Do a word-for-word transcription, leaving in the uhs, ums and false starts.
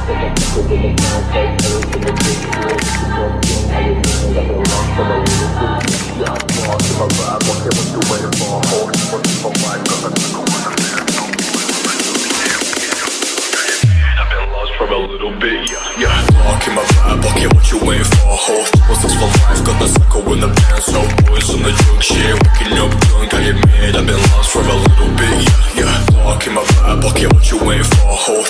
For a little bit, yeah, yeah. Walk in my vibe, okay, what you waiting for? Whole was for life, got the cycle in the band. So boys on the drug shit, waking up drunk, I admit I've been lost for a little bit, yeah, yeah. Walk in my vibe, okay, what you waiting for? Whole